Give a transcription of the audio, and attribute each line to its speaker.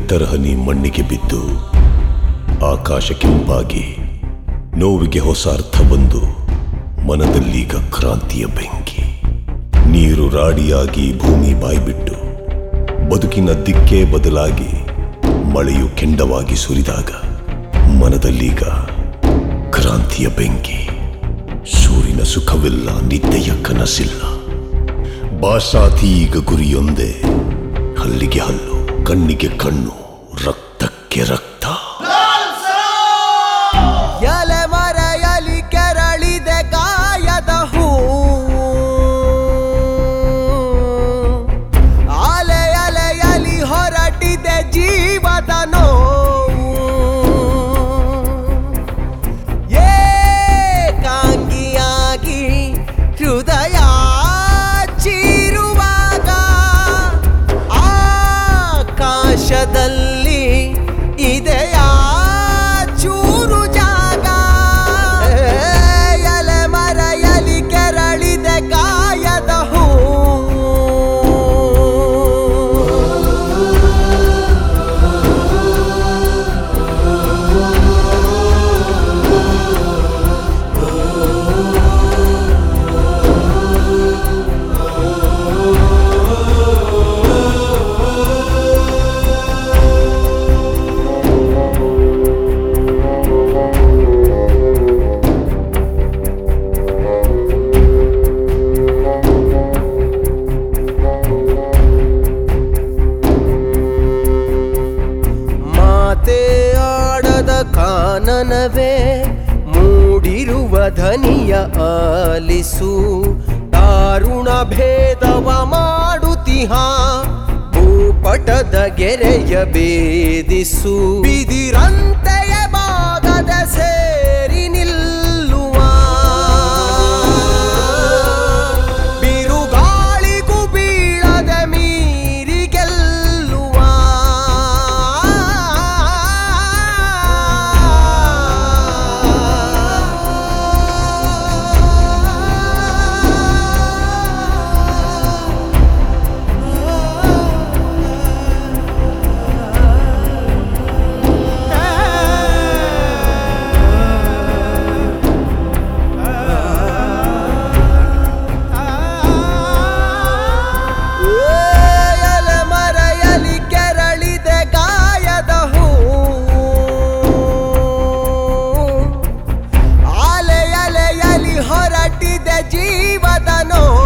Speaker 1: ನೆತ್ತರ ಹನಿ ಮಣ್ಣಿಗೆ ಬಿದ್ದು ಆಕಾಶ ಕೆಂಪಾಗಿ ನೋವಿಗೆ ಹೊಸ ಅರ್ಥ ಬಂದು ಮನದಲ್ಲೀಗ ಕ್ರಾಂತಿಯ ಬೆಂಕಿ. ನೀರು ರಾಡಿಯಾಗಿ ಭೂಮಿ ಬಾಯ್ಬಿಟ್ಟು ಬದುಕಿನ ದಿಕ್ಕೇ ಬದಲಾಗಿ ಮಳೆಯು ಕೆಂಡವಾಗಿ ಸುರಿದಾಗ ಮನದಲ್ಲೀಗ ಕ್ರಾಂತಿಯ ಬೆಂಕಿ. ಸೂರಿನ ಸುಖವಿಲ್ಲ, ನಿದ್ದೆಯ ಕನಸಿಲ್ಲ. ಭಾಷಾತಿ ಈಗ ಗುರಿಯೊಂದೇ, ಹಲ್ಲಿಗೆ ಹಲ್ಲು, ಕಣ್ಣಿಗೆ ಕಣ್ಣು, ರಕ್ತಕ್ಕೆ ರಕ್ತ.
Speaker 2: ಎಲೆ ಮರೆಯಲಿ ಕೆರಳಿದೆ ಗಾಯದ ಹೂ, ಅಲೆ ಅಲೆಯಲಿ ಹೊರಟಿದೆ ಜೀವದ ನೋವು. ಏಕಾಂಗಿಯಾಗಿ ಹೃದಯ ಚೀರುವಾಗ ಆಕಾಶದಲ್ಲಿ ಇದೆಯಾ ಚೂರು ಜಾಗ. ಎಲೆ ಮರೆಯಲಿ ಕೆರಳಿದೆ ಗಾಯದ ಹೂ. ಆಡದ ಕಾನನವೇ ಮೂಡಿರುವ ಧನಿಯ ಆಲಿಸು. ದಾರುಣ ಭೇದವ ಮಾಡುತ್ತಿಹ ಭೂಪಟದ ಗೆರೆಯ ಭೇದಿಸು. ಬಿದಿರಂತೆಯ ಭಾಗದ ಸೇರಿ ನಿಲ್ಲುವ ಬಿರುಗಾಳಿಗೂ ಬೀಳದ ಮೀರಿ ಗೆಲ್ಲುವ. ಎಲೆ ಮರೆಯಲಿ ಕೆರಳಿದೆ ಗಾಯದ ಹೂ, ಅಲೆ ಅಲೆಯಲಿ ಹೊರಟಿದೆ ಜೀವದ ನೋವು.